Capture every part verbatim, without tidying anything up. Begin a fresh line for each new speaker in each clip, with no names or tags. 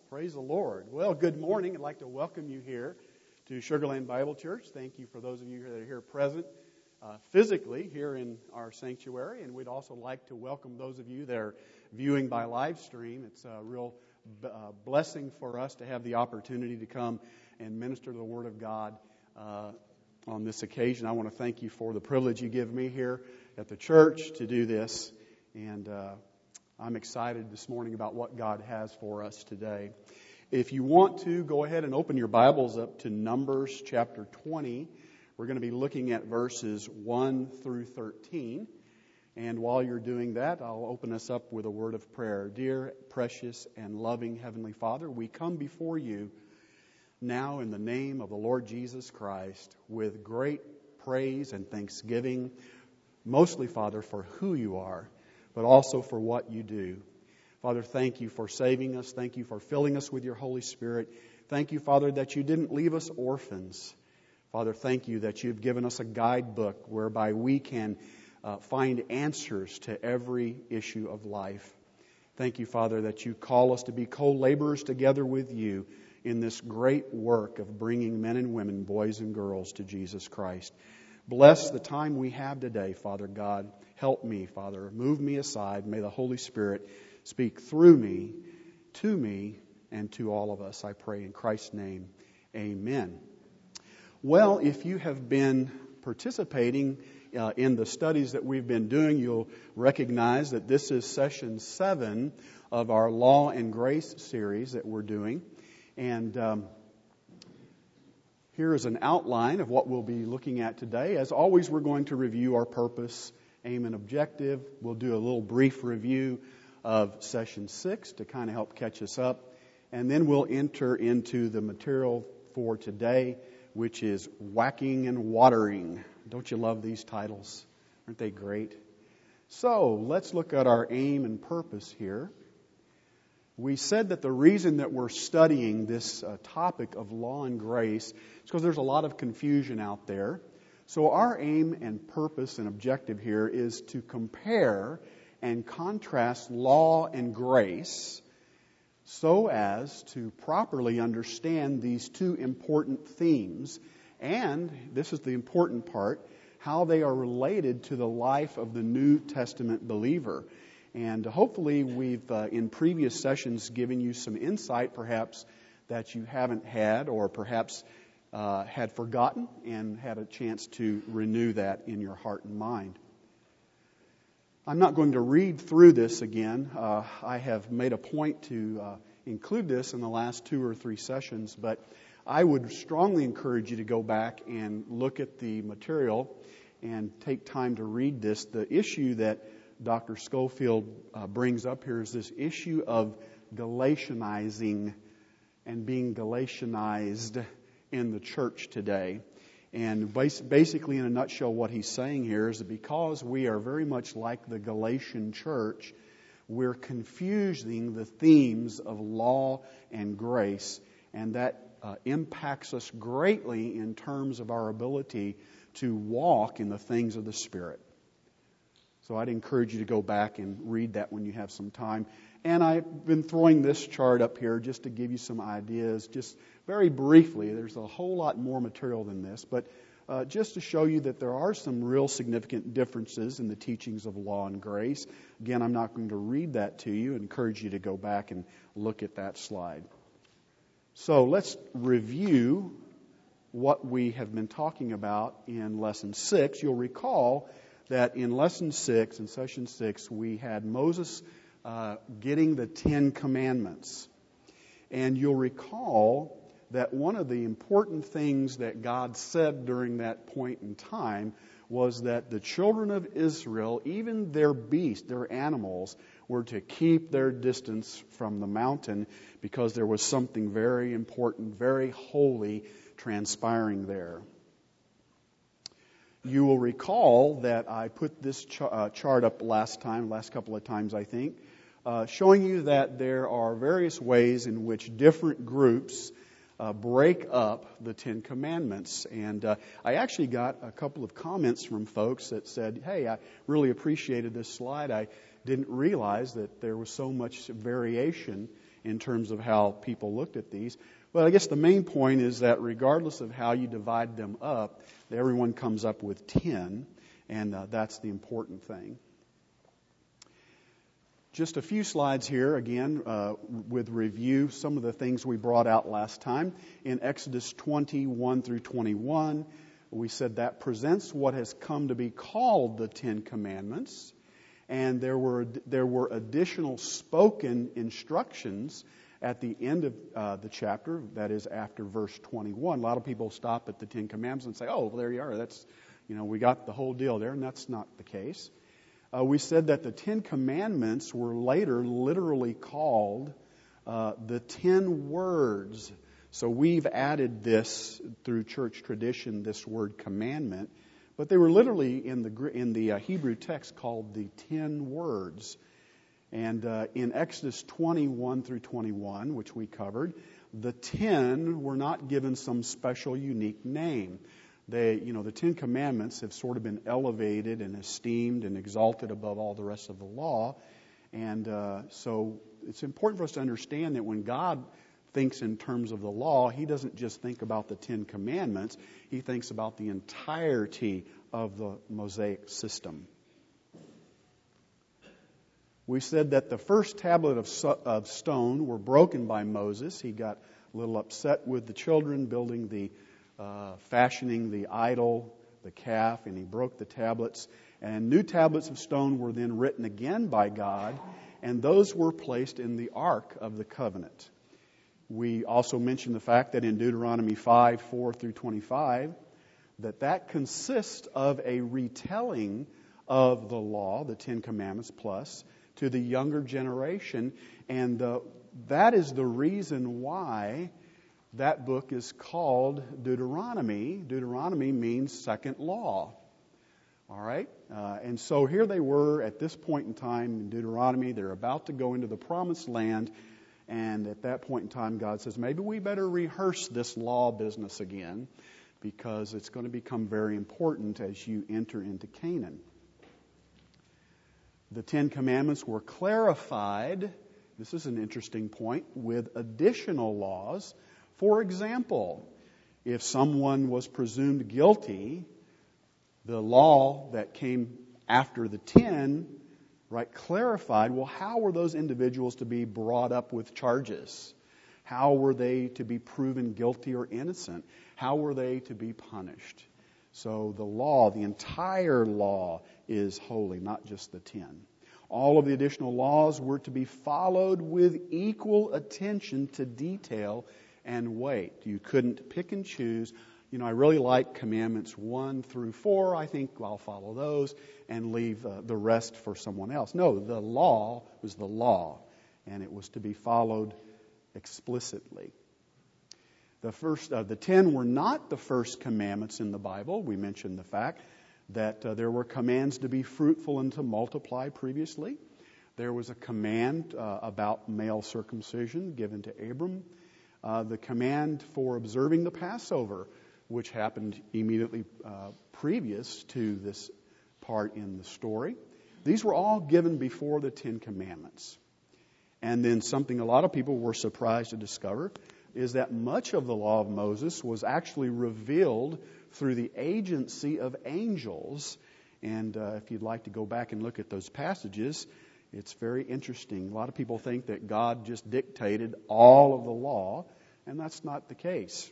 Praise the Lord. Well, good morning. I'd like to welcome you here to Sugar Land Bible Church. Thank you for those of you that are here present uh, physically here in our sanctuary. And we'd also like to welcome those of you that are viewing by live stream. It's a real uh, blessing for us to have the opportunity to come and minister the Word of God uh, on this occasion. I want to thank you for the privilege you give me here at the church to do this. And uh, I'm excited this morning about what God has for us today. If you want to, go ahead and open your Bibles up to Numbers chapter twenty. We're going to be looking at verses one through thirteen. And while you're doing that, I'll open us up with a word of prayer. Dear, precious, and loving Heavenly Father, we come before you now in the name of the Lord Jesus Christ with great praise and thanksgiving, mostly, Father, for who you are, but also for what you do. Father, thank you for saving us. Thank you for filling us with your Holy Spirit. Thank you, Father, that you didn't leave us orphans. Father, thank you that you've given us a guidebook whereby we can uh, find answers to every issue of life. Thank you, Father, that you call us to be co-laborers together with you in this great work of bringing men and women, boys and girls, to Jesus Christ. Bless the time we have today, Father God. Help me, Father. Move me aside. May the Holy Spirit speak through me, to me, and to all of us. I pray in Christ's name. Amen. Well, if you have been participating uh, in the studies that we've been doing, you'll recognize that this is session seven of our Law and Grace series that we're doing. And um, here is an outline of what we'll be looking at today. As always, we're going to review our purpose, aim, and objective. We'll do a little brief review of session six to kind of help catch us up. And then we'll enter into the material for today, which is Whacking and Watering. Don't you love these titles? Aren't they great? So let's look at our aim and purpose here. We said that the reason that we're studying this uh, topic of law and grace is because there's a lot of confusion out there. So our aim and purpose and objective here is to compare and contrast law and grace so as to properly understand these two important themes. And, this is the important part, how they are related to the life of the New Testament believer. And hopefully we've, uh, in previous sessions, given you some insight, perhaps, that you haven't had or perhaps uh, had forgotten and had a chance to renew that in your heart and mind. I'm not going to read through this again. Uh, I have made a point to uh, include this in the last two or three sessions, but I would strongly encourage you to go back and look at the material and take time to read this. The issue that Doctor Schofield uh, brings up here is this issue of Galatianizing and being Galatianized in the church today. And basically, in a nutshell, what he's saying here is that because we are very much like the Galatian church, we're confusing the themes of law and grace, and that uh, impacts us greatly in terms of our ability to walk in the things of the Spirit. So I'd encourage you to go back and read that when you have some time. And I've been throwing this chart up here just to give you some ideas, just very briefly. There's a whole lot more material than this, but uh, just to show you that there are some real significant differences in the teachings of law and grace. Again, I'm not going to read that to you. I encourage you to go back and look at that slide. So let's review what we have been talking about in lesson six. You'll recall that in lesson six, in session six, we had Moses uh, getting the Ten Commandments. And you'll recall that one of the important things that God said during that point in time was that the children of Israel, even their beasts, their animals, were to keep their distance from the mountain because there was something very important, very holy transpiring there. You will recall that I put this ch- uh, chart up last time, last couple of times I think, uh, showing you that there are various ways in which different groups uh, break up the Ten Commandments. And uh, I actually got a couple of comments from folks that said, hey, I really appreciated this slide. I didn't realize that there was so much variation in terms of how people looked at these. But I guess the main point is that regardless of how you divide them up, everyone comes up with ten, and uh, that's the important thing. Just a few slides here, again, uh, with review, some of the things we brought out last time. In Exodus twenty-one through twenty-one, we said that presents what has come to be called the Ten Commandments. And there were there were additional spoken instructions at the end of uh, the chapter, that is after verse twenty-one. A lot of people stop at the Ten Commandments and say, oh, well, there you are. That's, you know, we got the whole deal there, and that's not the case. Uh, we said that the Ten Commandments were later literally called uh, the Ten Words. So we've added this through church tradition, this word commandment. But they were literally in the in the uh, Hebrew text called the Ten Words. And uh, in Exodus twenty-one through twenty-one, which we covered, the ten were not given some special unique name. They, you know, the Ten Commandments have sort of been elevated and esteemed and exalted above all the rest of the law. And uh, so it's important for us to understand that when God thinks in terms of the law, He doesn't just think about the Ten Commandments. He thinks about the entirety of the Mosaic system. We said that the first tablet of, of stone were broken by Moses. He got a little upset with the children building the, uh, fashioning the idol, the calf, and he broke the tablets. And new tablets of stone were then written again by God, and those were placed in the Ark of the Covenant. We also mentioned the fact that in Deuteronomy five, four through twenty-five, that that consists of a retelling of the law, the Ten Commandments plus, to the younger generation. And uh, that is the reason why that book is called Deuteronomy. Deuteronomy means second law. All right? Uh, and so here they were at this point in time in Deuteronomy. They're about to go into the promised land. And at that point in time, God says, maybe we better rehearse this law business again, because it's going to become very important as you enter into Canaan. The Ten Commandments were clarified, this is an interesting point, with additional laws. For example, if someone was presumed guilty, the law that came after the ten, right, clarified, well, how were those individuals to be brought up with charges? How were they to be proven guilty or innocent? How were they to be punished? So the law, the entire law, is holy, not just the ten. All of the additional laws were to be followed with equal attention to detail and weight. You couldn't pick and choose. You know, I really like commandments one through four. I think I'll follow those and leave uh, the rest for someone else. No, the law was the law, and it was to be followed explicitly. The first, uh, the ten were not the first commandments in the Bible. We mentioned the fact that uh, there were commands to be fruitful and to multiply previously. There was a command uh, about male circumcision given to Abram. Uh, the command for observing the Passover, which happened immediately uh, previous to this part in the story. These were all given before the Ten Commandments. And then something a lot of people were surprised to discover is that much of the law of Moses was actually revealed through the agency of angels. And uh, if you'd like to go back and look at those passages, it's very interesting. A lot of people think that God just dictated all of the law, and that's not the case.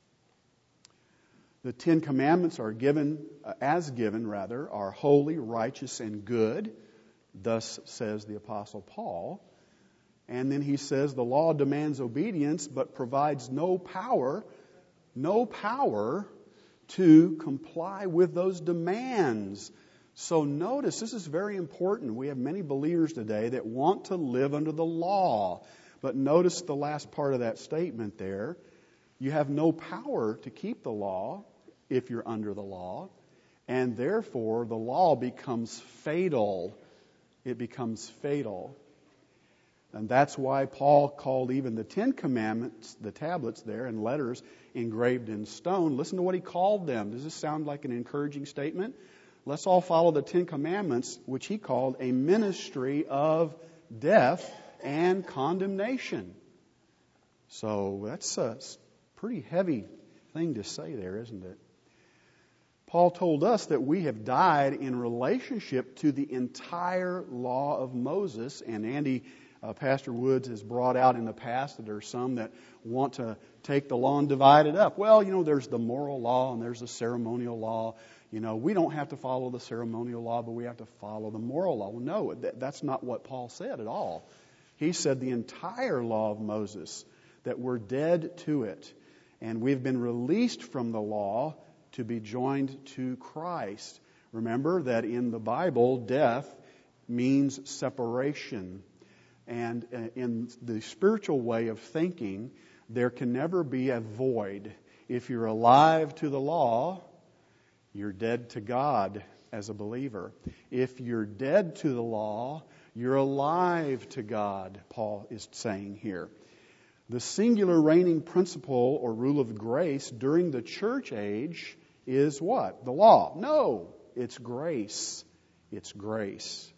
The Ten Commandments are given, uh, as given rather, are holy, righteous, and good. Thus says the Apostle Paul. And then he says the law demands obedience, but provides no power, no power to comply with those demands. So notice, this is very important. We have many believers today that want to live under the law. But notice the last part of that statement there. You have no power to keep the law if you're under the law. And therefore, the law becomes fatal. It becomes fatal. And that's why Paul called even the Ten Commandments, the tablets there, and letters engraved in stone. Listen to what he called them. Does this sound like an encouraging statement? Let's all follow the Ten Commandments, which he called a ministry of death, and condemnation. So that's a pretty heavy thing to say there, isn't it? Paul told us that we have died in relationship to the entire law of Moses. And Andy, uh, Pastor Woods, has brought out in the past that there are some that want to take the law and divide it up. Well, you know, there's the moral law and there's the ceremonial law. You know, we don't have to follow the ceremonial law, but we have to follow the moral law. Well, no, that, that's not what Paul said at all. He said the entire law of Moses, that we're dead to it. And we've been released from the law to be joined to Christ. Remember that in the Bible, death means separation. And in the spiritual way of thinking, there can never be a void. If you're alive to the law, you're dead to God as a believer. If you're dead to the law, you're alive to God, Paul is saying here. The singular reigning principle or rule of grace during the church age is what? The law. No, it's grace. It's grace.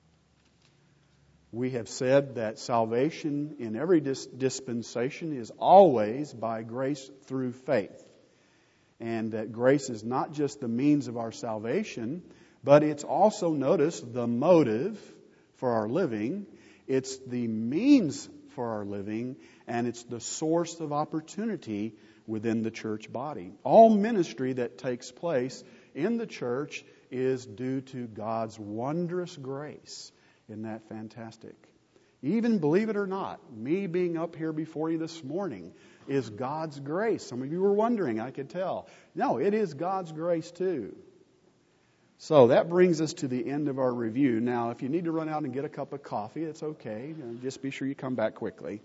We have said that salvation in every dis- dispensation is always by grace through faith. And that grace is not just the means of our salvation, but it's also, notice, the motive for our living. It's the means for our living, and it's the source of opportunity within the church body. All ministry that takes place in the church is due to God's wondrous grace. Isn't that fantastic? Even, believe it or not, me being up here before you this morning is God's grace. Some of you were wondering, I could tell. No, it is God's grace too. So that brings us to the end of our review. Now, if you need to run out and get a cup of coffee, it's okay. Just be sure you come back quickly.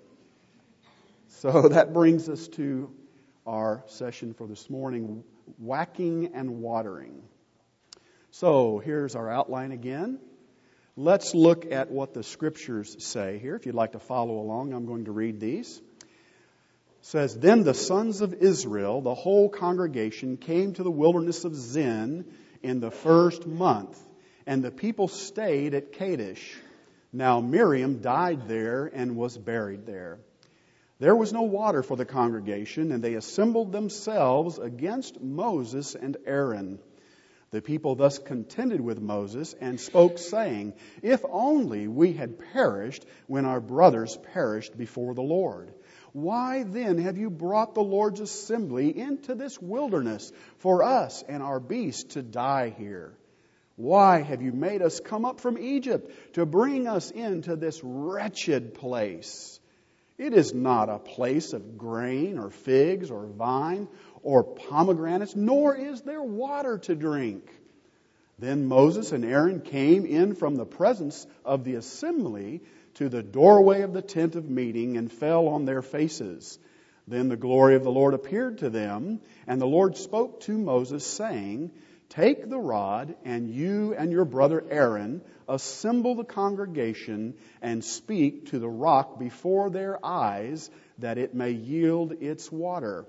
So that brings us to our session for this morning, whacking and watering. So here's our outline again. Let's look at what the Scriptures say here. If you'd like to follow along, I'm going to read these. It says, Then the sons of Israel, the whole congregation, came to the wilderness of Zin in the first month, and the people stayed at Kadesh. Now Miriam died there and was buried there. There was no water for the congregation, and they assembled themselves against Moses and Aaron. The people thus contended with Moses and spoke, saying, If only we had perished when our brothers perished before the Lord. Why then have you brought the Lord's assembly into this wilderness for us and our beasts to die here? Why have you made us come up from Egypt to bring us into this wretched place? It is not a place of grain or figs or vine or pomegranates, nor is there water to drink. Then Moses and Aaron came in from the presence of the assembly to the doorway of the tent of meeting and fell on their faces. Then the glory of the Lord appeared to them, and the Lord spoke to Moses, saying, Take the rod, and you and your brother Aaron assemble the congregation and speak to the rock before their eyes, that it may yield its water.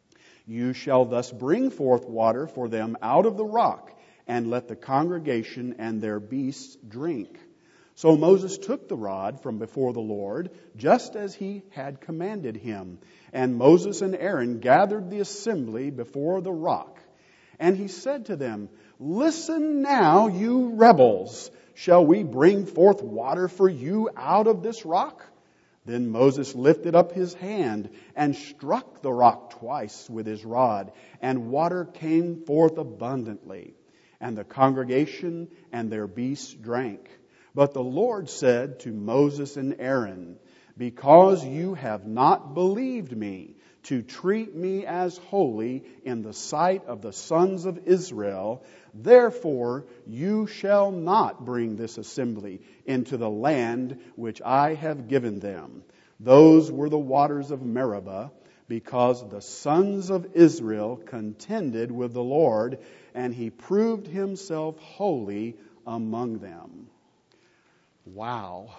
You shall thus bring forth water for them out of the rock, and let the congregation and their beasts drink. So Moses took the rod from before the Lord, just as he had commanded him. And Moses and Aaron gathered the assembly before the rock. And he said to them, Listen now, you rebels. Shall we bring forth water for you out of this rock? Then Moses lifted up his hand and struck the rock twice with his rod, and water came forth abundantly. And the congregation and their beasts drank. But the Lord said to Moses and Aaron, Because you have not believed me to treat me as holy in the sight of the sons of Israel, therefore you shall not bring this assembly into the land which I have given them. Those were the waters of Meribah, because the sons of Israel contended with the Lord, and he proved himself holy among them. Wow.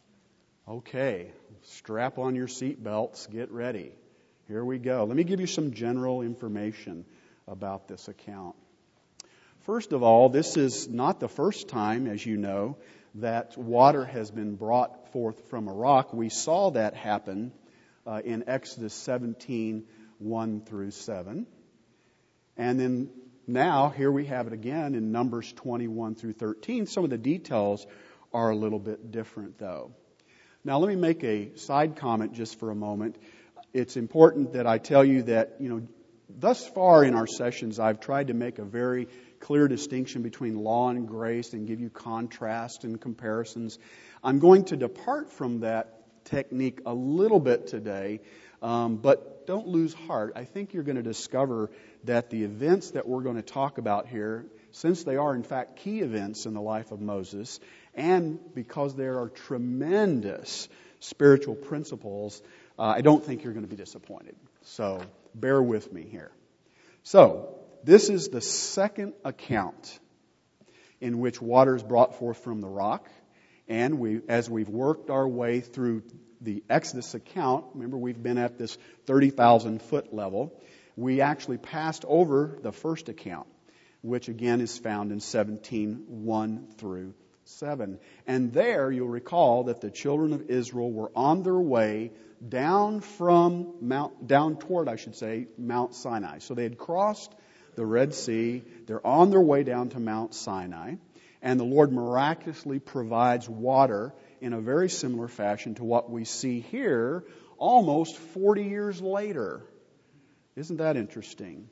Okay, strap on your seatbelts, get ready. Here we go. Let me give you some general information about this account. First of all, this is not the first time, as you know, that water has been brought forth from a rock. We saw that happen uh, in Exodus seventeen, one through seven. And then now, here we have it again in Numbers twenty-one through thirteen. Some of the details are a little bit different, though. Now, let me make a side comment just for a moment. It's important that I tell you that, you know, thus far in our sessions, I've tried to make a very clear distinction between law and grace and give you contrast and comparisons. I'm going to depart from that technique a little bit today, um, but don't lose heart. I think you're going to discover that the events that we're going to talk about here, since they are in fact key events in the life of Moses, and because there are tremendous spiritual principles, uh, I don't think you're going to be disappointed. So bear with me here. So this is the second account in which water is brought forth from the rock. And we, as we've worked our way through the Exodus account, remember we've been at this thirty thousand foot level, we actually passed over the first account, which again is found in seventeen, one through seven. And there you'll recall that the children of Israel were on their way down from Mount, down toward, I should say, Mount Sinai. So they had crossed the Red Sea. They're on their way down to Mount Sinai. And the Lord miraculously provides water in a very similar fashion to what we see here almost forty years later. Isn't that interesting?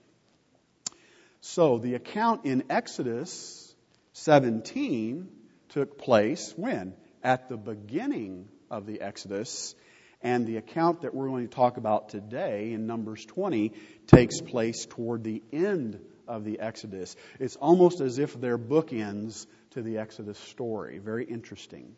So the account in Exodus seventeen took place when? At the beginning of the Exodus. And the account that we're going to talk about today in Numbers twenty takes place toward the end of the Exodus. It's almost as if they're bookends to the Exodus story. Very interesting.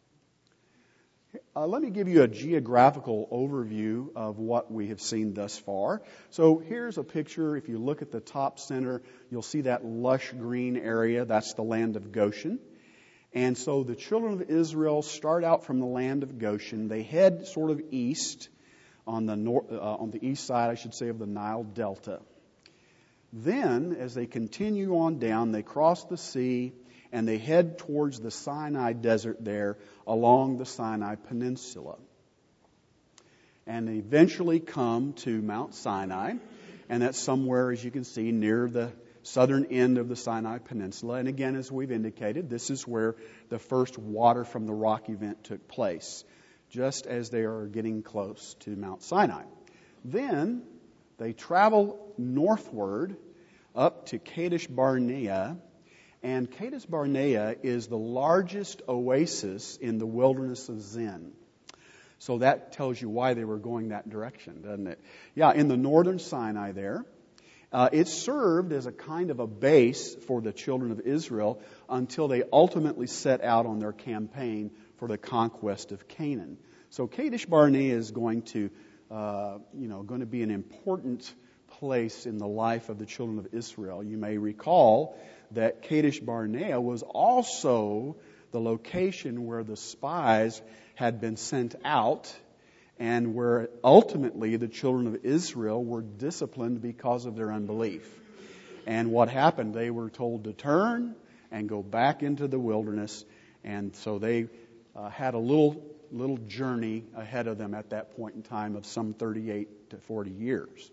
Uh, let me give you a geographical overview of what we have seen thus far. So here's a picture. If you look at the top center, you'll see that lush green area. That's the land of Goshen. And so the children of Israel start out from the land of Goshen. They head sort of east on the north, uh, on the east side, I should say, of the Nile Delta. Then, as they continue on down, they cross the sea and they head towards the Sinai Desert there along the Sinai Peninsula. And they eventually come to Mount Sinai, and that's somewhere, as you can see, near the southern end of the Sinai Peninsula. And again, as we've indicated, this is where the first water from the rock event took place, just as they are getting close to Mount Sinai. Then they travel northward up to Kadesh Barnea, and Kadesh Barnea is the largest oasis in the wilderness of Zin. So that tells you why they were going that direction, doesn't it? Yeah, in the northern Sinai there. Uh, it served as a kind of a base for the children of Israel until they ultimately set out on their campaign for the conquest of Canaan. So Kadesh Barnea is going to, uh, you know, going to be an important place in the life of the children of Israel. You may recall that Kadesh Barnea was also the location where the spies had been sent out, and where ultimately the children of Israel were disciplined because of their unbelief. And what happened? They were told to turn and go back into the wilderness. And so they uh, had a little little journey ahead of them at that point in time of some thirty-eight to forty years.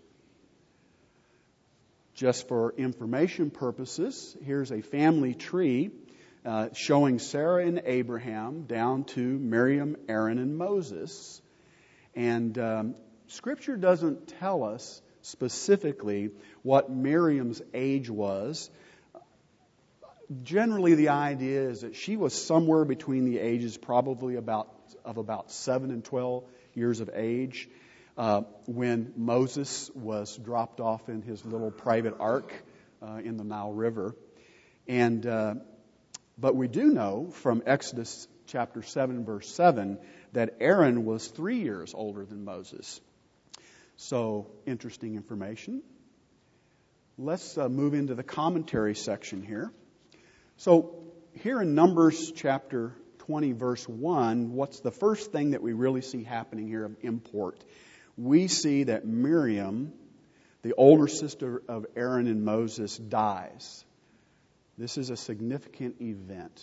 Just for information purposes, here's a family tree uh, showing Sarah and Abraham down to Miriam, Aaron, and Moses. And um, Scripture doesn't tell us specifically what Miriam's age was. Generally, the idea is that she was somewhere between the ages probably about of about seven and twelve years of age uh, when Moses was dropped off in his little private ark uh, in the Nile River. And uh, but we do know from Exodus chapter seven, verse seven, that Aaron was three years older than Moses. So, interesting information. Let's uh, move into the commentary section here. So, here in Numbers chapter twenty, verse one, what's the first thing that we really see happening here of import? We see that Miriam, the older sister of Aaron and Moses, dies. This is a significant event.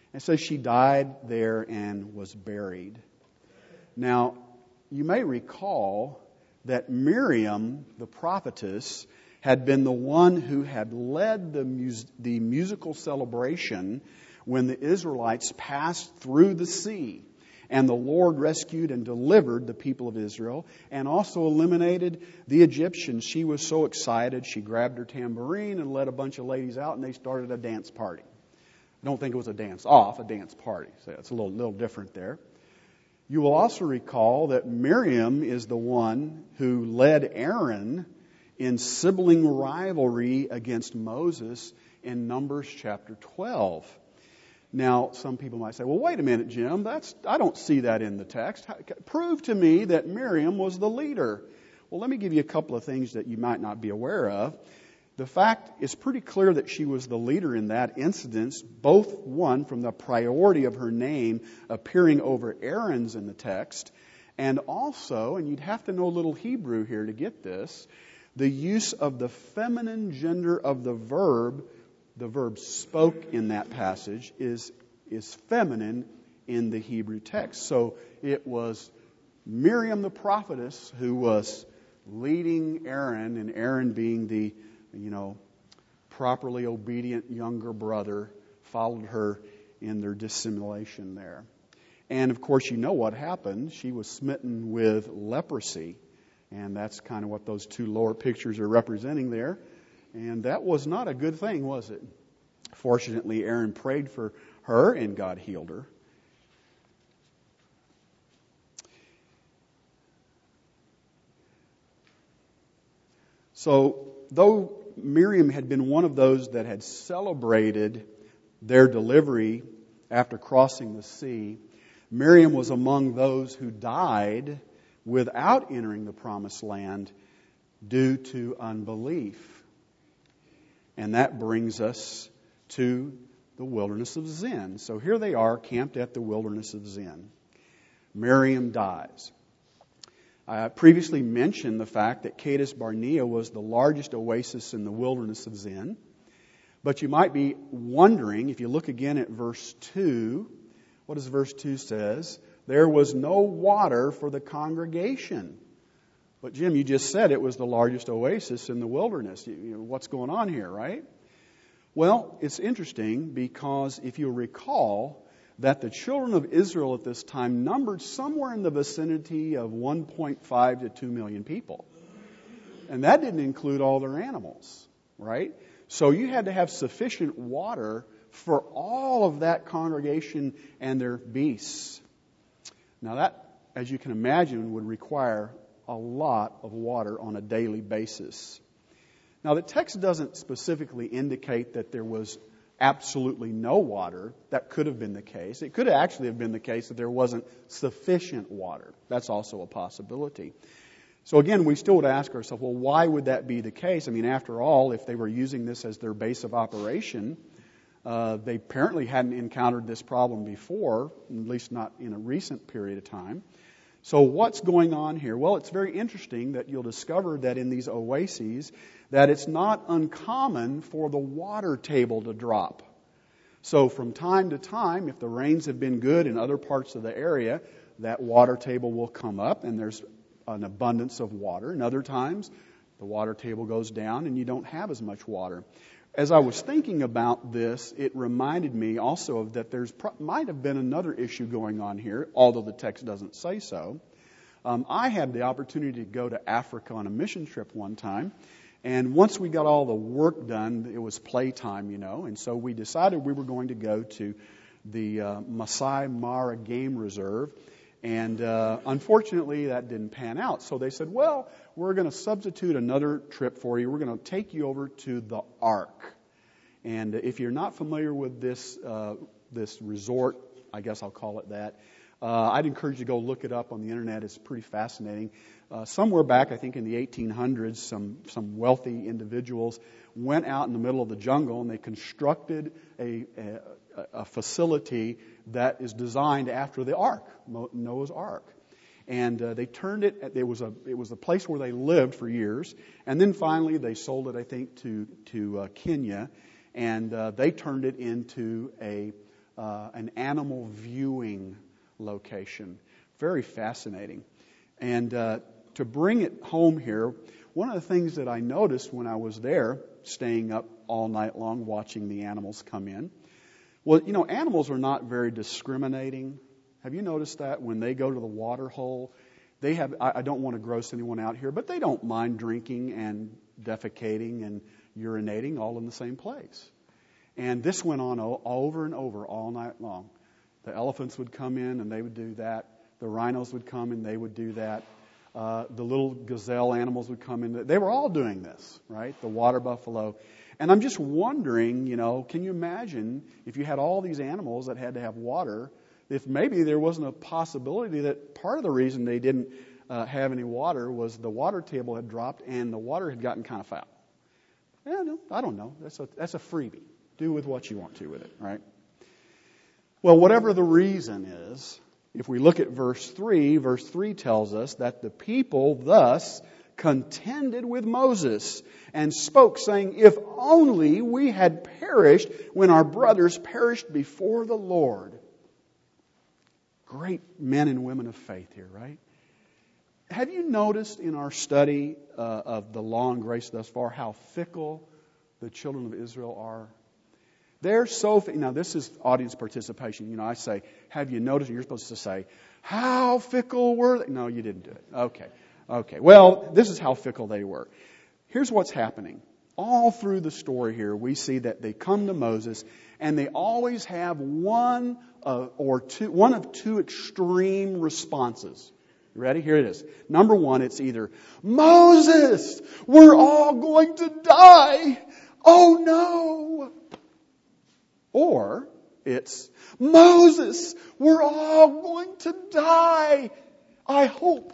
And so she died there and was buried. Now, you may recall that Miriam, the prophetess, had been the one who had led the, mus- the musical celebration when the Israelites passed through the sea. And the Lord rescued and delivered the people of Israel and also eliminated the Egyptians. She was so excited, she grabbed her tambourine and led a bunch of ladies out, and they started a dance party. I don't think it was a dance off, a dance party. So it's a little, little different there. You will also recall that Miriam is the one who led Aaron in sibling rivalry against Moses in Numbers chapter twelve. Now, some people might say, well, wait a minute, Jim, that's I don't see that in the text. Prove to me that Miriam was the leader. Well, let me give you a couple of things that you might not be aware of. The fact is pretty clear that she was the leader in that incident, both one from the priority of her name appearing over Aaron's in the text, and also, and you'd have to know a little Hebrew here to get this, the use of the feminine gender of the verb. The verb spoke in that passage is, is feminine in the Hebrew text. So it was Miriam the prophetess who was leading Aaron, and Aaron being the, you know, properly obedient younger brother, followed her in their dissimulation there. And of course, you know what happened. She was smitten with leprosy. And that's kind of what those two lower pictures are representing there. And that was not a good thing, was it? Fortunately, Aaron prayed for her and God healed her. So, though Miriam had been one of those that had celebrated their delivery after crossing the sea, Miriam was among those who died without entering the promised land due to unbelief. And that brings us to the wilderness of Zin. So here they are, camped at the wilderness of Zin. Miriam dies. I previously mentioned the fact that Kadesh Barnea was the largest oasis in the wilderness of Zin. But you might be wondering, if you look again at verse two, what does verse two says? There was no water for the congregation. But Jim, you just said it was the largest oasis in the wilderness. You, you know, what's going on here, right? Well, it's interesting because if you recall that the children of Israel at this time numbered somewhere in the vicinity of one point five to two million people. And that didn't include all their animals, right? So you had to have sufficient water for all of that congregation and their beasts. Now that, as you can imagine, would require a lot of water on a daily basis. Now, the text doesn't specifically indicate that there was absolutely no water. That could have been the case. It could actually have been the case that there wasn't sufficient water. That's also a possibility. So again, we still would ask ourselves, well, why would that be the case? I mean, after all, if they were using this as their base of operation, uh, they apparently hadn't encountered this problem before, at least not in a recent period of time. So what's going on here? Well, it's very interesting that you'll discover that in these oases that it's not uncommon for the water table to drop. So from time to time, if the rains have been good in other parts of the area, that water table will come up and there's an abundance of water. And other times, the water table goes down and you don't have as much water. As I was thinking about this, it reminded me also of that there's might have been another issue going on here, although the text doesn't say so. Um, I had the opportunity to go to Africa on a mission trip one time, and once we got all the work done, it was playtime, you know, and so we decided we were going to go to the uh, Masai Mara Game Reserve, and uh, unfortunately that didn't pan out. So they said, well, we're going to substitute another trip for you. We're going to take you over to the Ark. And if you're not familiar with this uh, this resort, I guess I'll call it that, uh, I'd encourage you to go look it up on the internet. It's pretty fascinating. Uh, somewhere back, I think in the eighteen hundreds, some, some wealthy individuals went out in the middle of the jungle and they constructed a, a, a facility that is designed after the Ark, Noah's Ark. And uh, they turned it, it was a it was a place where they lived for years. And then finally they sold it, I think, to, to uh, Kenya. And uh, they turned it into a uh, an animal viewing location. Very fascinating. And uh, to bring it home here, one of the things that I noticed when I was there, staying up all night long watching the animals come in, well, you know, animals are not very discriminating. Have you noticed that when they go to the water hole, they have, I, I don't want to gross anyone out here, but they don't mind drinking and defecating and urinating all in the same place. And this went on o- over and over all night long. The elephants would come in and they would do that. The rhinos would come and they would do that. Uh, the little gazelle animals would come in. They were all doing this, right? The water buffalo. And I'm just wondering, you know, can you imagine if you had all these animals that had to have water, if maybe there wasn't a possibility that part of the reason they didn't uh, have any water was the water table had dropped and the water had gotten kind of foul. Yeah, no, I don't know. That's a, that's a freebie. Do with what you want to with it, right? Well, whatever the reason is, if we look at verse three, verse three tells us that the people thus contended with Moses and spoke, saying, if only we had perished when our brothers perished before the Lord. Great men and women of faith here, right? Have you noticed in our study uh, of the law and grace thus far how fickle the children of Israel are? They're so, now this is audience participation. You know, I say, have you noticed? And you're supposed to say, how fickle were they? No, you didn't do it. Okay. Okay. Well, this is how fickle they were. Here's what's happening. All through the story here, we see that they come to Moses and they always have one uh, or two, one of two extreme responses. You ready? Here it is. Number one, it's either, Moses, we're all going to die. Oh no. Or it's, Moses, we're all going to die. I hope.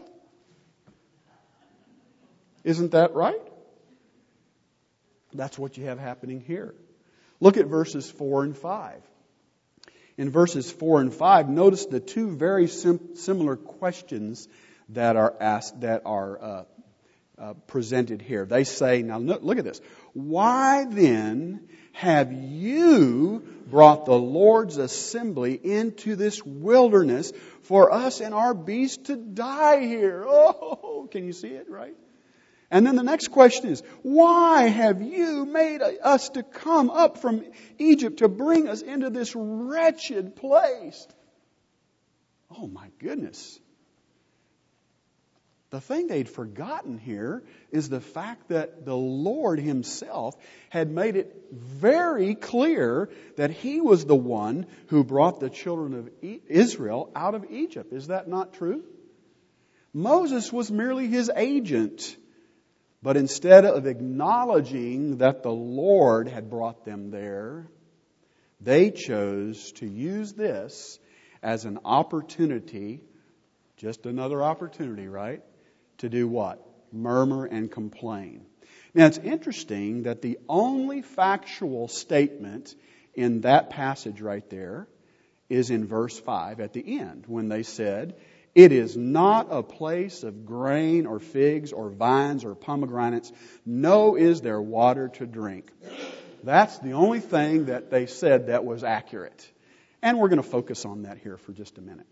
Isn't that right? That's what you have happening here. Look at verses four and five. In verses four and five, notice the two very sim- similar questions that are asked, that are uh, uh, presented here. They say, now look at this. Why then have you brought the Lord's assembly into this wilderness for us and our beasts to die here? Oh, can you see it, right? And then the next question is, why have you made us to come up from Egypt to bring us into this wretched place? Oh my goodness. The thing they'd forgotten here is the fact that the Lord Himself had made it very clear that He was the one who brought the children of Israel out of Egypt. Is that not true? Moses was merely His agent. But instead of acknowledging that the Lord had brought them there, they chose to use this as an opportunity, just another opportunity, right? To do what? Murmur and complain. Now it's interesting that the only factual statement in that passage right there is in verse five at the end, when they said, it is not a place of grain or figs or vines or pomegranates, no is there water to drink. That's the only thing that they said that was accurate. And we're going to focus on that here for just a minute.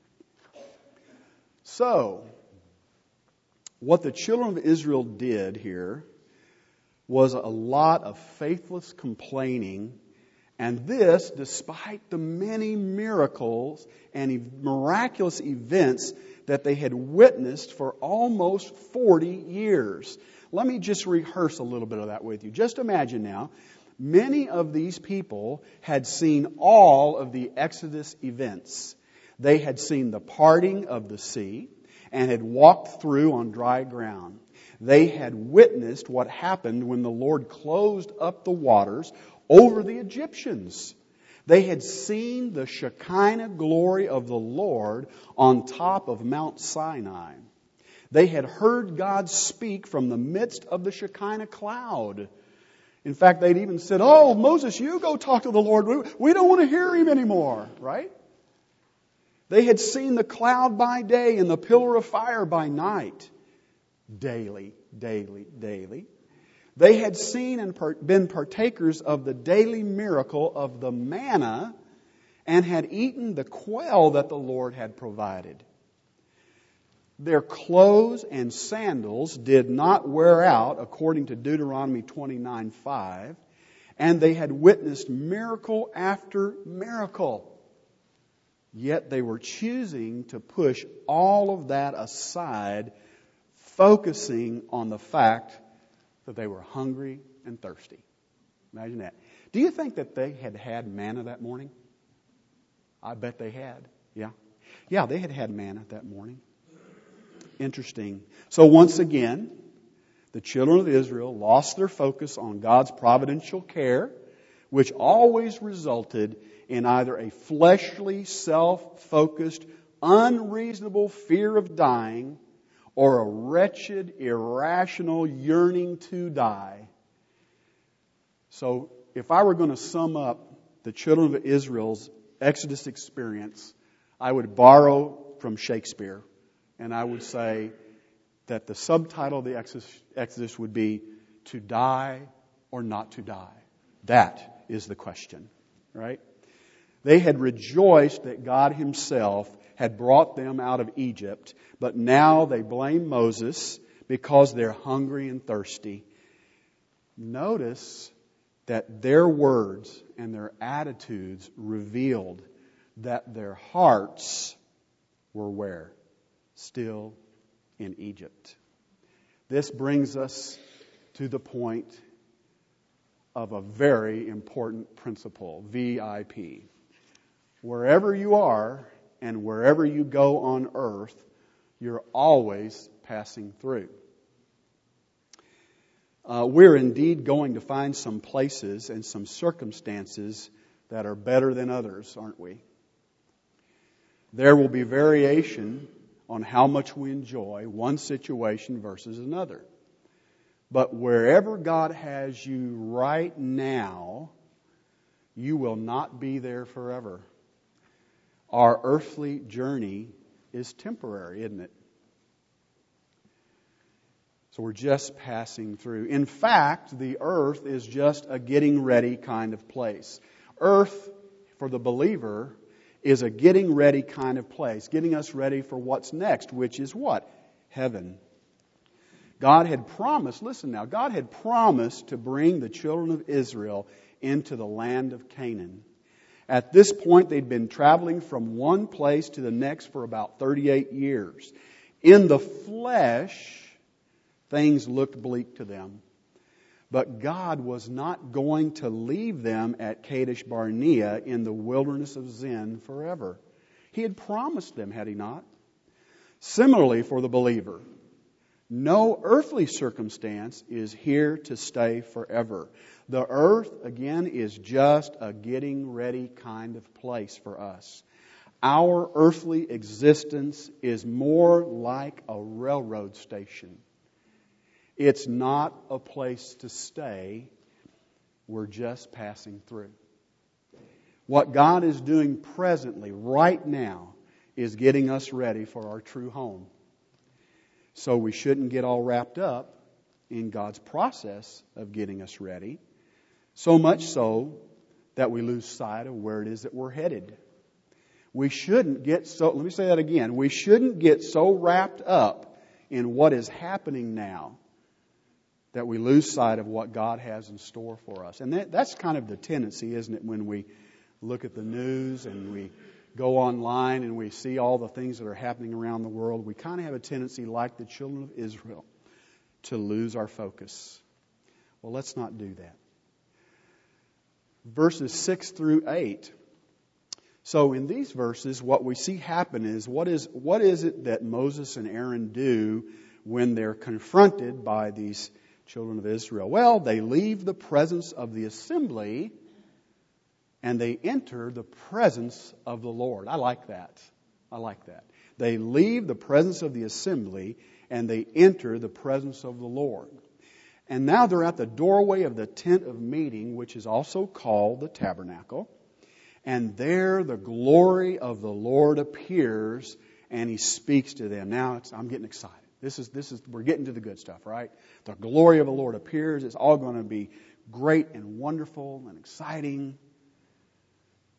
So, what the children of Israel did here was a lot of faithless complaining, and this despite the many miracles and miraculous events that they had witnessed for almost forty years. Let me just rehearse a little bit of that with you. Just imagine now, many of these people had seen all of the Exodus events. They had seen the parting of the sea and had walked through on dry ground. They had witnessed what happened when the Lord closed up the waters over the Egyptians. They had seen the Shekinah glory of the Lord on top of Mount Sinai. They had heard God speak from the midst of the Shekinah cloud. In fact, they'd even said, oh, Moses, you go talk to the Lord. We, we don't want to hear Him anymore, right? They had seen the cloud by day and the pillar of fire by night. Daily, daily, daily. They had seen and been partakers of the daily miracle of the manna and had eaten the quail that the Lord had provided. Their clothes and sandals did not wear out, according to Deuteronomy twenty-nine five, and they had witnessed miracle after miracle. Yet they were choosing to push all of that aside, focusing on the fact that they were hungry and thirsty. Imagine that. Do you think that they had had manna that morning? I bet they had. Yeah. Yeah, they had had manna that morning. Interesting. So once again, the children of Israel lost their focus on God's providential care, which always resulted in either a fleshly, self-focused, unreasonable fear of dying or a wretched, irrational yearning to die. So if I were going to sum up the children of Israel's Exodus experience, I would borrow from Shakespeare, and I would say that the subtitle of the Exodus would be, "To die or not to die?" That is the question, right? They had rejoiced that God Himself had brought them out of Egypt, but now they blame Moses because they're hungry and thirsty. Notice that their words and their attitudes revealed that their hearts were where? Still in Egypt. This brings us to the point of a very important principle, V I P. Wherever you are and wherever you go on earth, you're always passing through. Uh, we're indeed going to find some places and some circumstances that are better than others, aren't we? There will be variation on how much we enjoy one situation versus another. But wherever God has you right now, you will not be there forever. Our earthly journey is temporary, isn't it? So we're just passing through. In fact, the earth is just a getting ready kind of place. Earth, for the believer, is a getting ready kind of place, getting us ready for what's next, which is what? Heaven. God had promised, listen now, God had promised to bring the children of Israel into the land of Canaan. At this point, they'd been traveling from one place to the next for about thirty-eight years. In the flesh, things looked bleak to them. But God was not going to leave them at Kadesh Barnea in the wilderness of Zin forever. He had promised them, had He not? Similarly, for the believer, no earthly circumstance is here to stay forever. The earth, again, is just a getting ready kind of place for us. Our earthly existence is more like a railroad station. It's not a place to stay. We're just passing through. What God is doing presently, right now, is getting us ready for our true home. So we shouldn't get all wrapped up in God's process of getting us ready, so much so that we lose sight of where it is that we're headed. We shouldn't get so, let me say that again, we shouldn't get so wrapped up in what is happening now that we lose sight of what God has in store for us. And that, that's kind of the tendency, isn't it, when we look at the news and we go online and we see all the things that are happening around the world. We kind of have a tendency, like the children of Israel, to lose our focus. Well, let's not do that. Verses six through eight. So in these verses, what we see happen is, what is what is it that Moses and Aaron do when they're confronted by these children of Israel? Well, they leave the presence of the assembly and they enter the presence of the Lord. I like that. I like that. They leave the presence of the assembly and they enter the presence of the Lord. And now they're at the doorway of the tent of meeting, which is also called the tabernacle. And there the glory of the Lord appears and He speaks to them. Now it's, I'm getting excited. This is, this is, we're getting to the good stuff, right? The glory of the Lord appears. It's all going to be great and wonderful and exciting.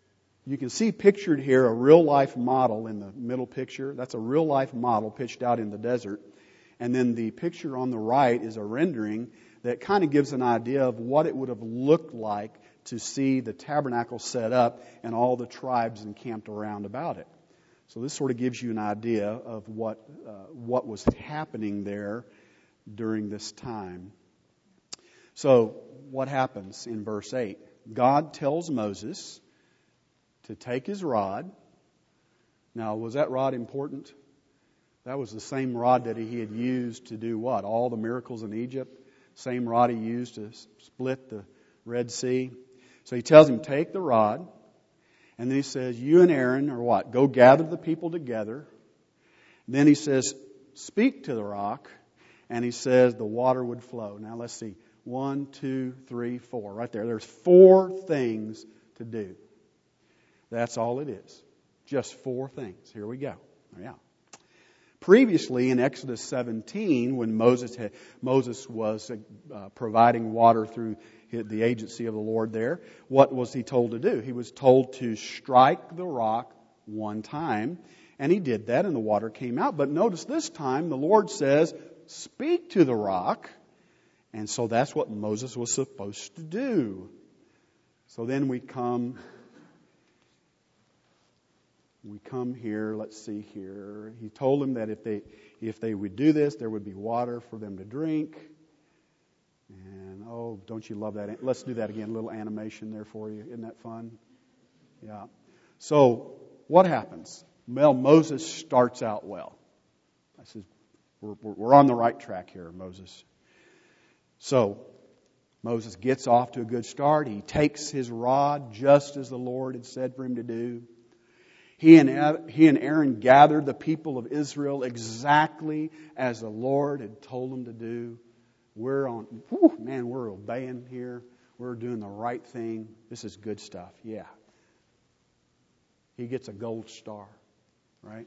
You can see pictured here a real-life model in the middle picture. That's a real-life model pitched out in the desert. And then the picture on the right is a rendering that kind of gives an idea of what it would have looked like to see the tabernacle set up and all the tribes encamped around about it. So this sort of gives you an idea of what uh, what was happening there during this time. So what happens in verse eight? God tells Moses to take his rod. Now, was that rod important? That was the same rod that he had used to do what? All the miracles in Egypt. Same rod he used to split the Red Sea. So he tells him, take the rod. And then he says, you and Aaron are what? Go gather the people together. Then he says, speak to the rock. And he says the water would flow. Now let's see. One, two, three, four. Right there. There's four things to do. That's all it is. Just four things. Here we go. Yeah. Previously in Exodus seventeen, when Moses had, Moses was uh, providing water through the agency of the Lord there, what was he told to do? He was told to strike the rock one time, and he did that, and the water came out. But notice this time, the Lord says, speak to the rock, and so that's what Moses was supposed to do. So then we come... We come here, let's see here. He told them that if they if they would do this, there would be water for them to drink. And, oh, don't you love that? Let's do that again, a little animation there for you. Isn't that fun? Yeah. So, what happens? Well, Moses starts out well. I said, we're, we're on the right track here, Moses. So, Moses gets off to a good start. He takes his rod just as the Lord had said for him to do. He and, he and Aaron gathered the people of Israel exactly as the Lord had told them to do. We're on, whew, man, we're obeying here. We're doing the right thing. This is good stuff. Yeah. He gets a gold star, right?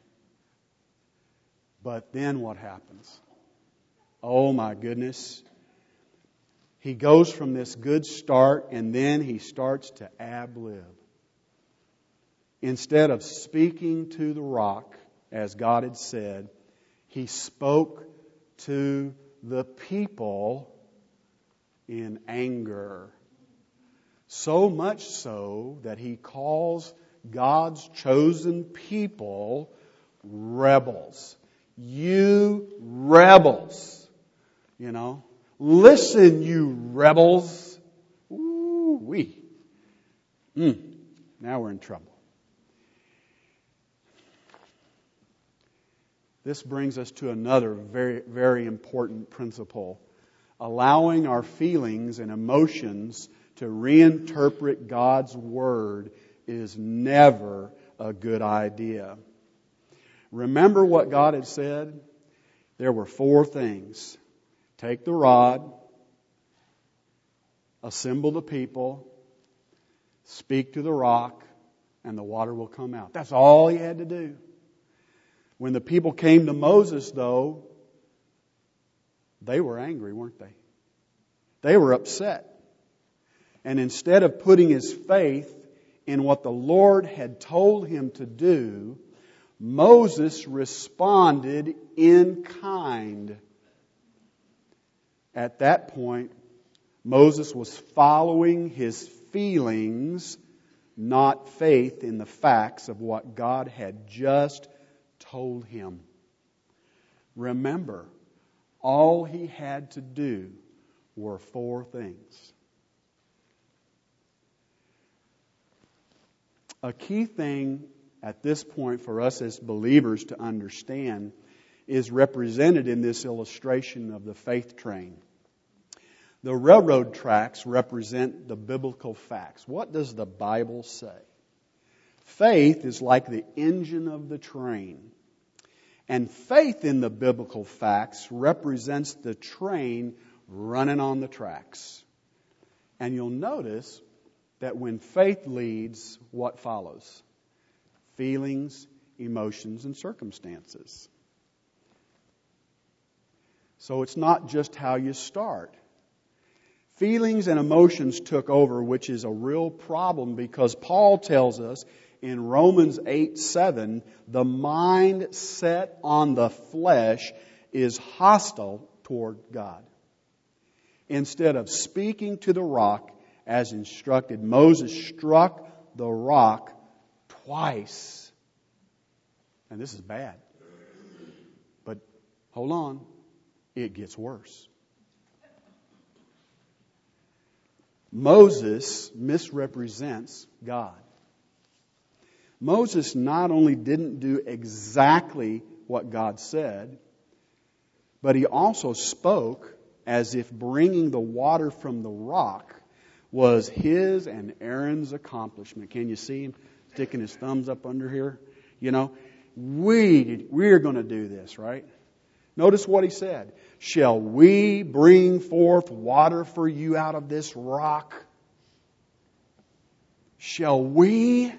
But then what happens? Oh my goodness. He goes from this good start and then he starts to ad-lib. Instead of speaking to the rock, as God had said, he spoke to the people in anger. So much so that he calls God's chosen people rebels. You rebels. You know, listen, you rebels. Ooh wee. Mm, now we're in trouble. This brings us to another very, very important principle. Allowing our feelings and emotions to reinterpret God's Word is never a good idea. Remember what God had said? There were four things. Take the rod, assemble the people, speak to the rock, and the water will come out. That's all he had to do. When the people came to Moses, though, they were angry, weren't they? They were upset. And instead of putting his faith in what the Lord had told him to do, Moses responded in kind. At that point, Moses was following his feelings, not faith in the facts of what God had just told him. Remember, all he had to do were four things. A key thing at this point for us as believers to understand is represented in this illustration of the faith train. The railroad tracks represent the biblical facts. What does the Bible say? Faith is like the engine of the train. And faith in the biblical facts represents the train running on the tracks. And you'll notice that when faith leads, what follows? Feelings, emotions, and circumstances. So it's not just how you start. Feelings and emotions took over, which is a real problem because Paul tells us in Romans eight seven, the mind set on the flesh is hostile toward God. Instead of speaking to the rock as instructed, Moses struck the rock twice. And this is bad. But hold on, it gets worse. Moses misrepresents God. Moses not only didn't do exactly what God said, but he also spoke as if bringing the water from the rock was his and Aaron's accomplishment. Can you see him sticking his thumbs up under here? You know, we, we're going to do this, right? Notice what he said. Shall we bring forth water for you out of this rock? Shall we?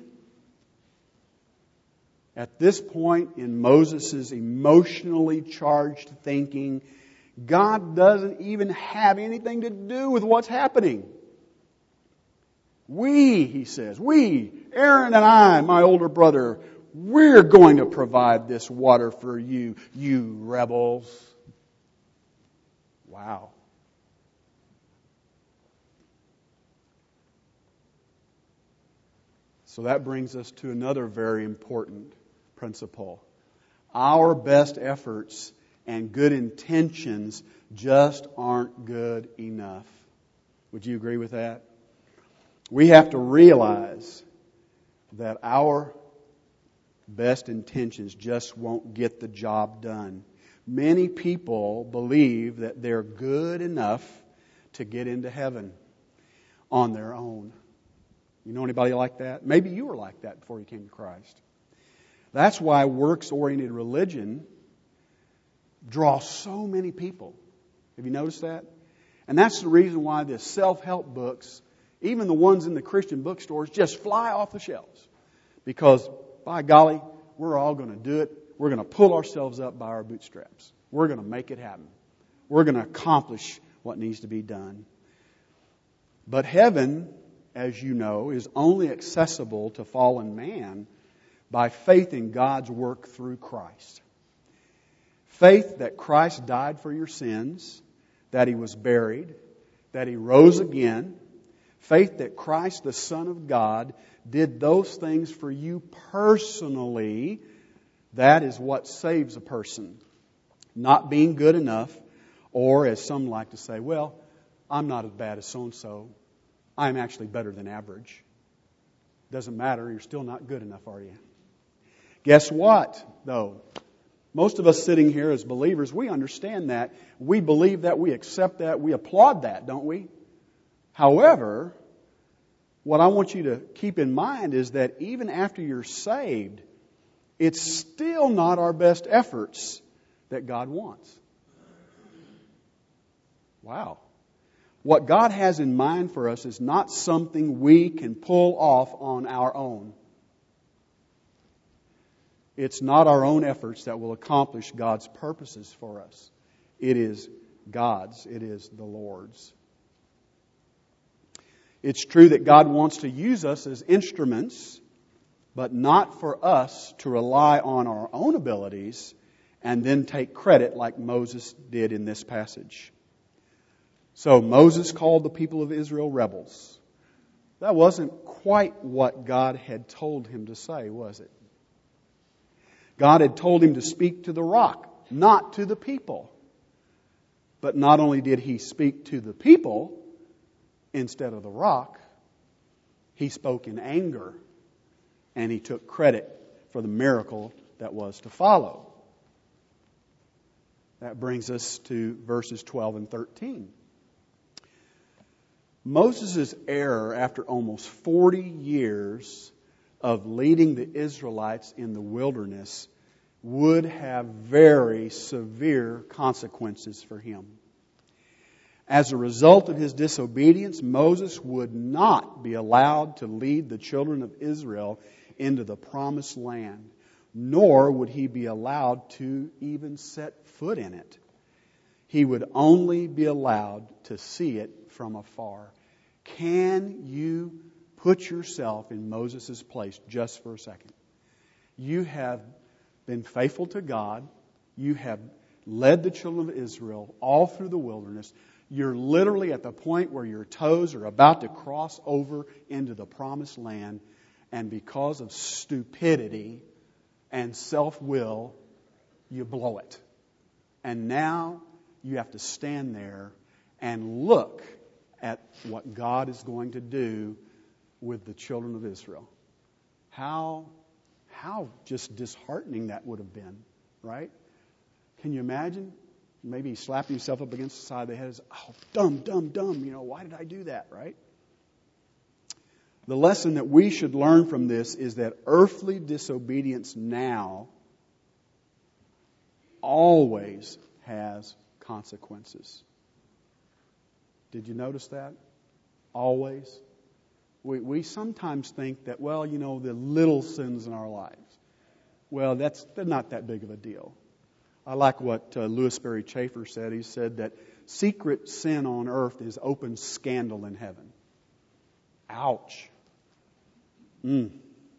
At this point in Moses' emotionally charged thinking, God doesn't even have anything to do with what's happening. We, he says, we, Aaron and I, my older brother, we're going to provide this water for you, you rebels. Wow. So that brings us to another very important principle. Our best efforts and good intentions just aren't good enough. Would you agree with that? We have to realize that our best intentions just won't get the job done. Many people believe that they're good enough to get into heaven on their own. You know anybody like that? Maybe you were like that before you came to Christ. That's why works-oriented religion draws so many people. Have you noticed that? And that's the reason why the self-help books, even the ones in the Christian bookstores, just fly off the shelves. Because, by golly, we're all going to do it. We're going to pull ourselves up by our bootstraps. We're going to make it happen. We're going to accomplish what needs to be done. But heaven, as you know, is only accessible to fallen man by faith in God's work through Christ. Faith that Christ died for your sins, that He was buried, that He rose again. Faith that Christ, the Son of God, did those things for you personally. That is what saves a person. Not being good enough, or as some like to say, well, I'm not as bad as so-and-so. I'm actually better than average. Doesn't matter, you're still not good enough, are you? Guess what, though? Most of us sitting here as believers, we understand that. We believe that, we accept that, we applaud that, don't we? However, what I want you to keep in mind is that even after you're saved, it's still not our best efforts that God wants. Wow. What God has in mind for us is not something we can pull off on our own. It's not our own efforts that will accomplish God's purposes for us. It is God's. It is the Lord's. It's true that God wants to use us as instruments, but not for us to rely on our own abilities and then take credit like Moses did in this passage. So Moses called the people of Israel rebels. That wasn't quite what God had told him to say, was it? God had told him to speak to the rock, not to the people. But not only did he speak to the people instead of the rock, he spoke in anger, and he took credit for the miracle that was to follow. That brings us to verses twelve and thirteen. Moses' error after almost forty years of leading the Israelites in the wilderness would have very severe consequences for him. As a result of his disobedience, Moses would not be allowed to lead the children of Israel into the promised land, nor would he be allowed to even set foot in it. He would only be allowed to see it from afar. Can you Put yourself in Moses' place just for a second. You have been faithful to God. You have led the children of Israel all through the wilderness. You're literally at the point where your toes are about to cross over into the promised land. And because of stupidity and self-will, you blow it. And now you have to stand there and look at what God is going to do with the children of Israel. How, how just disheartening that would have been, right? Can you imagine? Maybe slapping yourself up against the side of the head. Oh, dumb, dumb, dumb. You know, why did I do that, right? The lesson that we should learn from this is that earthly disobedience now always has consequences. Did you notice that? Always. We, we sometimes think that, well, you know, the little sins in our lives, well, that's they're not that big of a deal. I like what uh, Louis Sperry Chafer said. He said that secret sin on earth is open scandal in heaven. Ouch. Mm.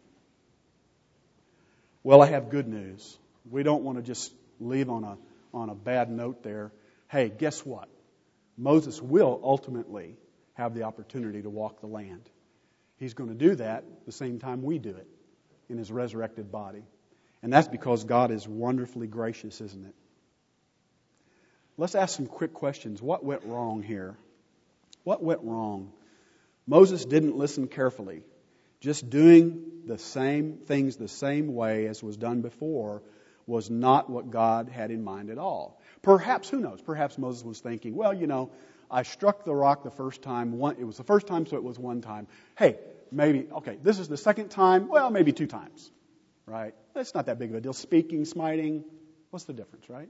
Well, I have good news. We don't want to just leave on a on a bad note there. Hey, guess what? Moses will ultimately have the opportunity to walk the land. He's going to do that the same time we do it in his resurrected body. And that's because God is wonderfully gracious, isn't it? Let's ask some quick questions. What went wrong here? What went wrong? Moses didn't listen carefully. Just doing the same things the same way as was done before was not what God had in mind at all. Perhaps, who knows, perhaps Moses was thinking, well, you know, I struck the rock the first time. One, it was the first time, so it was one time. Hey, maybe, okay, this is the second time. Well, maybe two times, right? That's not that big of a deal. Speaking, smiting, what's the difference, right?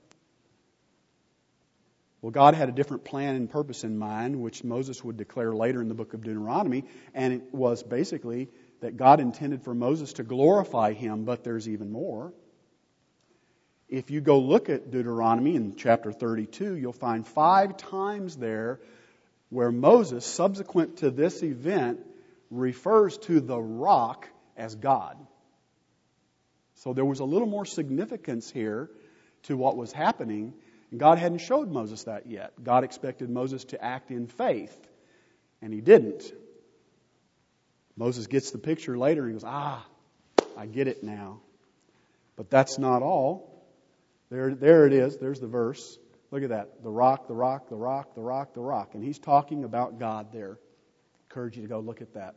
Well, God had a different plan and purpose in mind, which Moses would declare later in the book of Deuteronomy, and it was basically that God intended for Moses to glorify him, but there's even more. If you go look at Deuteronomy in chapter thirty-two, you'll find five times there where Moses, subsequent to this event, refers to the rock as God. So there was a little more significance here to what was happening. And God hadn't showed Moses that yet. God expected Moses to act in faith, and he didn't. Moses gets the picture later and he goes, ah, I get it now. But that's not all. There, there it is. There's the verse. Look at that. The rock, the rock, the rock, the rock, the rock. And he's talking about God there. I encourage you to go look at that.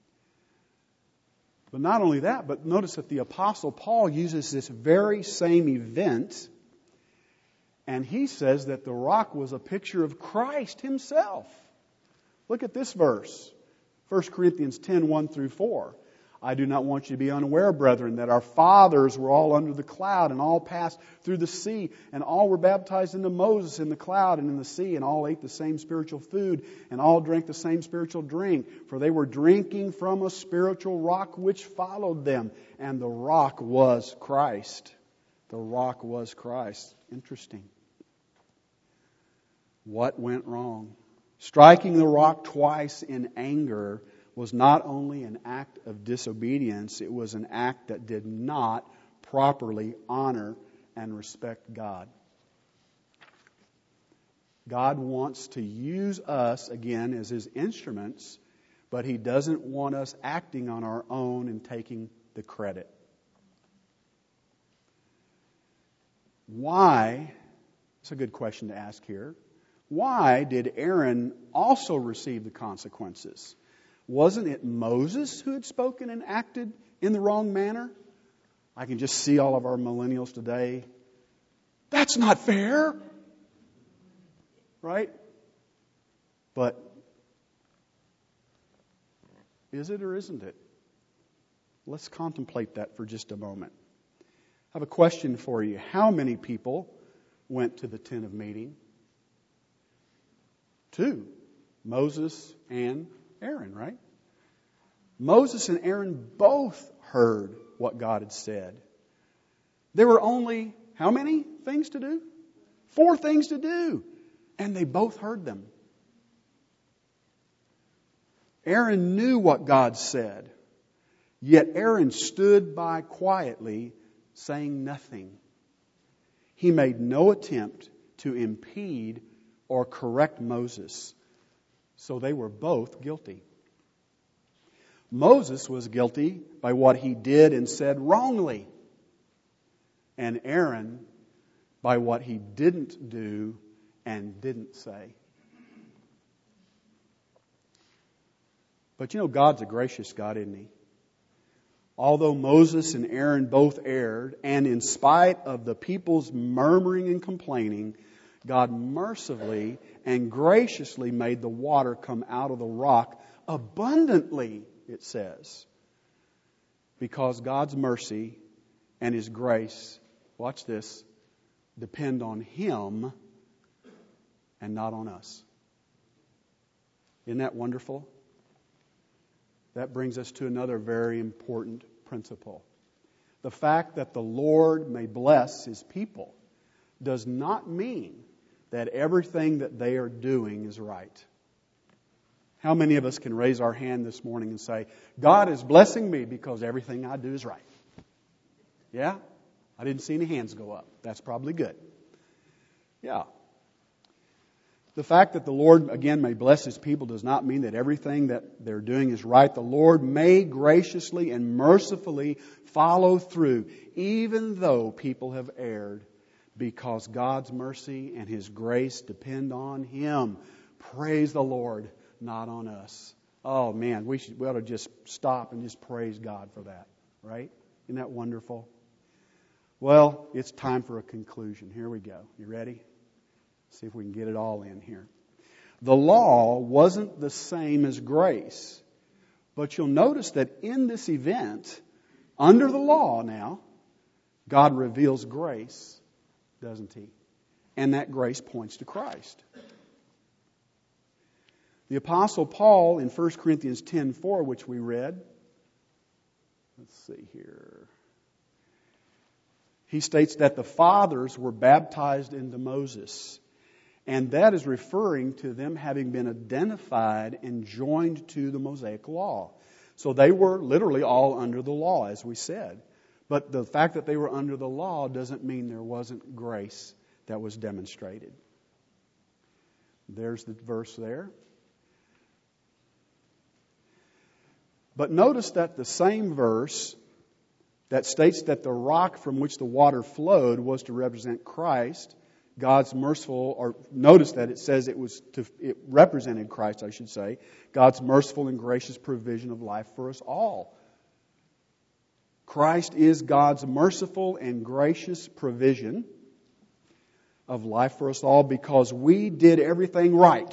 But not only that, but notice that the Apostle Paul uses this very same event, and he says that the rock was a picture of Christ himself. Look at this verse. First Corinthians ten, one through four. I do not want you to be unaware, brethren, that our fathers were all under the cloud and all passed through the sea, and all were baptized into Moses in the cloud and in the sea, and all ate the same spiritual food, and all drank the same spiritual drink, for they were drinking from a spiritual rock which followed them, and the rock was Christ. The rock was Christ. Interesting. What went wrong? Striking the rock twice in anger was not only an act of disobedience, it was an act that did not properly honor and respect God. God wants to use us, again, as His instruments, but He doesn't want us acting on our own and taking the credit. Why? It's a good question to ask here. Why did Aaron also receive the consequences? Wasn't it Moses who had spoken and acted in the wrong manner? I can just see all of our millennials today. That's not fair. Right? But is it or isn't it? Let's contemplate that for just a moment. I have a question for you. How many people went to the tent of meeting? Two. Moses and Aaron, right? Moses and Aaron both heard what God had said. There were only, how many things to do? Four things to do. And they both heard them. Aaron knew what God said, yet Aaron stood by quietly, saying nothing. He made no attempt to impede or correct Moses. So they were both guilty. Moses was guilty by what he did and said wrongly, and Aaron by what he didn't do and didn't say. But you know, God's a gracious God, isn't He? Although Moses and Aaron both erred, and in spite of the people's murmuring and complaining, God mercifully and graciously made the water come out of the rock abundantly, it says. Because God's mercy and His grace, watch this, depend on Him and not on us. Isn't that wonderful? That brings us to another very important principle. The fact that the Lord may bless His people does not mean that everything that they are doing is right. How many of us can raise our hand this morning and say, God is blessing me because everything I do is right? Yeah? I didn't see any hands go up. That's probably good. Yeah. The fact that the Lord, again, may bless His people does not mean that everything that they're doing is right. The Lord may graciously and mercifully follow through, even though people have erred, because God's mercy and His grace depend on Him. Praise the Lord, not on us. Oh, man, we should we ought to just stop and just praise God for that, right? Isn't that wonderful? Well, it's time for a conclusion. Here we go. You ready? See if we can get it all in here. The law wasn't the same as grace. But you'll notice that in this event, under the law now, God reveals grace, doesn't He? And that grace points to Christ. The Apostle Paul in First Corinthians ten four, which we read, let's see here. He states that the fathers were baptized into Moses. And that is referring to them having been identified and joined to the Mosaic law. So they were literally all under the law, as we said. But the fact that they were under the law doesn't mean there wasn't grace that was demonstrated. There's the verse there. But notice that the same verse that states that the rock from which the water flowed was to represent Christ, God's merciful, or notice that it says it was to, it represented Christ, I should say, God's merciful and gracious provision of life for us all. Christ is God's merciful and gracious provision of life for us all because we did everything right.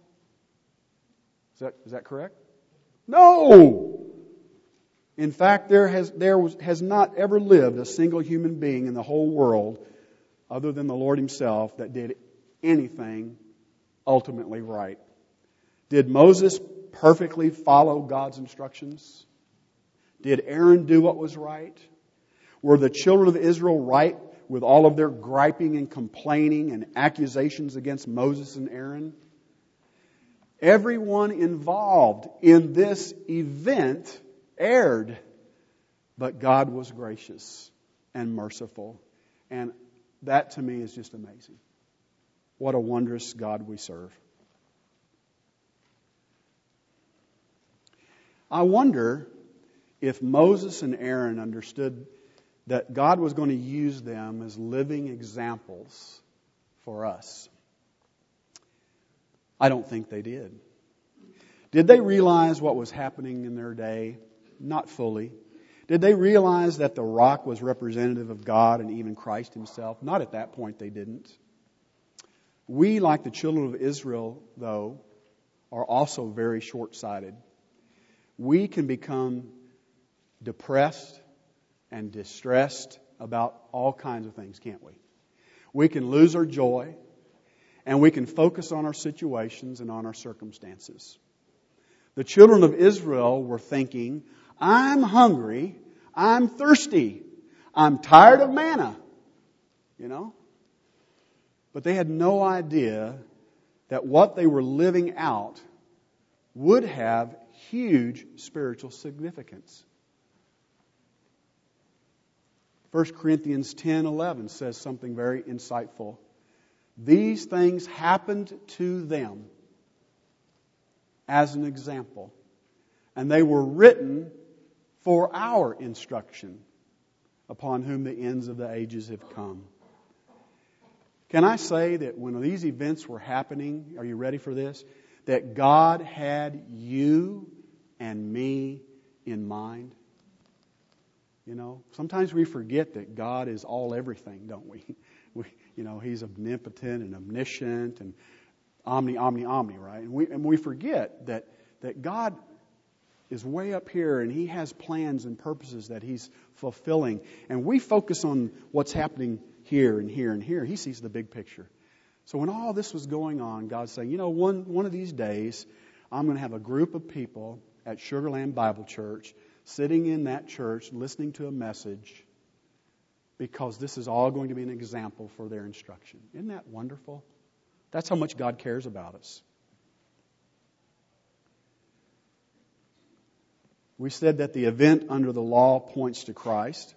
Is that, is that correct? No! In fact, there has, there was, has not ever lived a single human being in the whole world other than the Lord Himself, that did anything ultimately right. Did Moses perfectly follow God's instructions? Did Aaron do what was right? Were the children of Israel right with all of their griping and complaining and accusations against Moses and Aaron? Everyone involved in this event erred, but God was gracious and merciful. And that to me is just amazing. What a wondrous God we serve. I wonder if Moses and Aaron understood that God was going to use them as living examples for us. I don't think they did. Did they realize what was happening in their day? Not fully. Did they realize that the rock was representative of God and even Christ Himself? Not at that point they didn't. We, like the children of Israel, though, are also very short-sighted. We can become depressed and distressed about all kinds of things, can't we? We can lose our joy, and we can focus on our situations and on our circumstances. The children of Israel were thinking, I'm hungry, I'm thirsty, I'm tired of manna, you know. But they had no idea that what they were living out would have huge spiritual significance. First Corinthians ten eleven says something very insightful. These things happened to them as an example, and they were written for our instruction, upon whom the ends of the ages have come. Can I say that when these events were happening, are you ready for this? That God had you and me in mind? You know, sometimes we forget that God is all everything, don't we? we you know, He's omnipotent and omniscient and omni, omni, omni, right? And we, and we forget that, that God is way up here and He has plans and purposes that He's fulfilling. And we focus on what's happening here and here and here. He sees the big picture. So when all this was going on, God's saying, you know, one, one of these days, I'm going to have a group of people at Sugar Land Bible Church sitting in that church listening to a message, because this is all going to be an example for their instruction. Isn't that wonderful? That's how much God cares about us. We said that the event under the law points to Christ.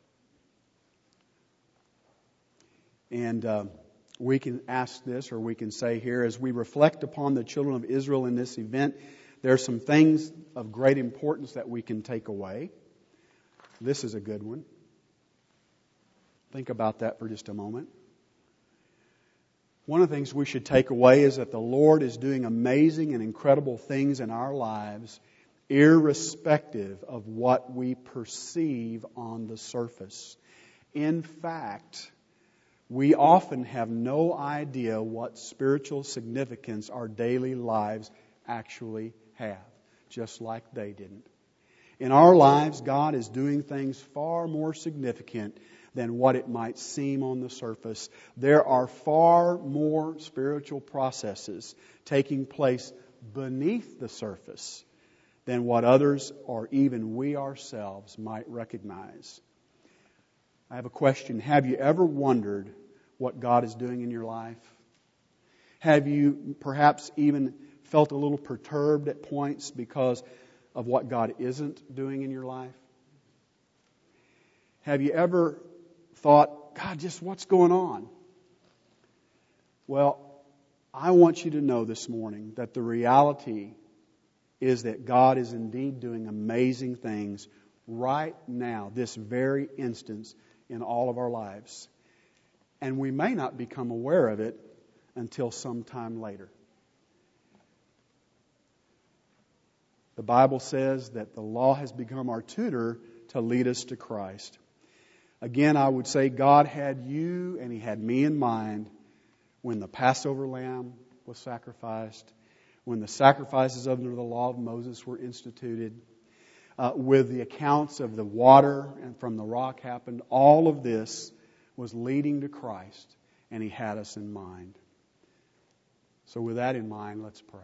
And uh, we can ask this, or we can say here, as we reflect upon the children of Israel in this event, there are some things of great importance that we can take away. This is a good one. Think about that for just a moment. One of the things we should take away is that the Lord is doing amazing and incredible things in our lives, irrespective of what we perceive on the surface. In fact, we often have no idea what spiritual significance our daily lives actually have, just like they didn't. In our lives, God is doing things far more significant than what it might seem on the surface. There are far more spiritual processes taking place beneath the surface than what others or even we ourselves might recognize. I have a question. Have you ever wondered what God is doing in your life? Have you perhaps even felt a little perturbed at points because of what God isn't doing in your life? Have you ever thought, God, just what's going on? Well, I want you to know this morning that the reality is that God is indeed doing amazing things right now, this very instance in all of our lives. And we may not become aware of it until sometime later. The Bible says that the law has become our tutor to lead us to Christ. Again, I would say God had you and He had me in mind when the Passover lamb was sacrificed, when the sacrifices under the law of Moses were instituted, uh, with the accounts of the water and from the rock happened. All of this was leading to Christ, and He had us in mind. So with that in mind, let's pray.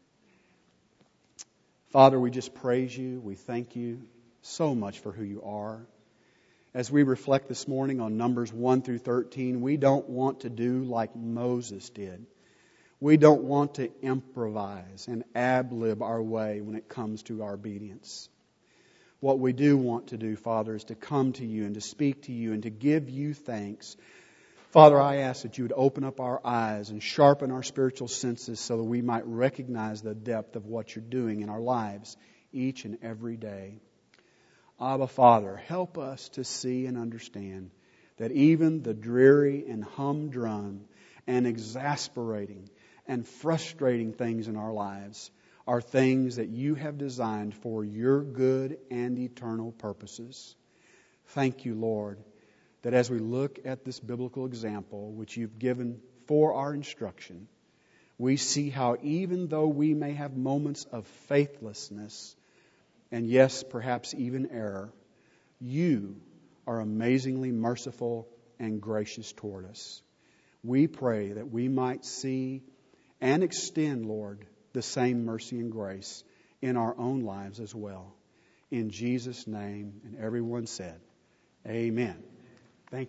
Father, we just praise You. We thank You so much for who You are. As we reflect this morning on Numbers one through thirteen, we don't want to do like Moses did. We don't want to improvise and ad-lib our way when it comes to our obedience. What we do want to do, Father, is to come to You and to speak to You and to give You thanks. Father, I ask that You would open up our eyes and sharpen our spiritual senses so that we might recognize the depth of what You're doing in our lives each and every day. Abba, Father, help us to see and understand that even the dreary and humdrum and exasperating and frustrating things in our lives are things that You have designed for Your good and eternal purposes. Thank You, Lord, that as we look at this biblical example which You've given for our instruction, we see how even though we may have moments of faithlessness, and yes, perhaps even error, You are amazingly merciful and gracious toward us. We pray that we might see and extend, Lord, the same mercy and grace in our own lives as well. In Jesus' name, and everyone said, Amen.